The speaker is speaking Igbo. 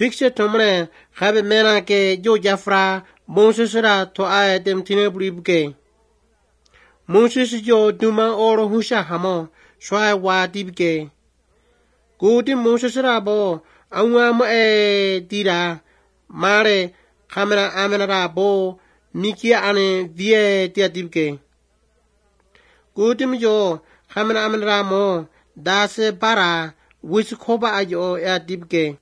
Picture tomre have mena ke jo jafra Moses to I dem tinebribke. Moses jo duma oro husha hamo shwa wa dibke. Gudi Moses bo anwa mo dira mare kamera amena bo nikia ane vie tia dibke. Gudi jo kamera amena mo dase bara wis koba ajo ya dibke.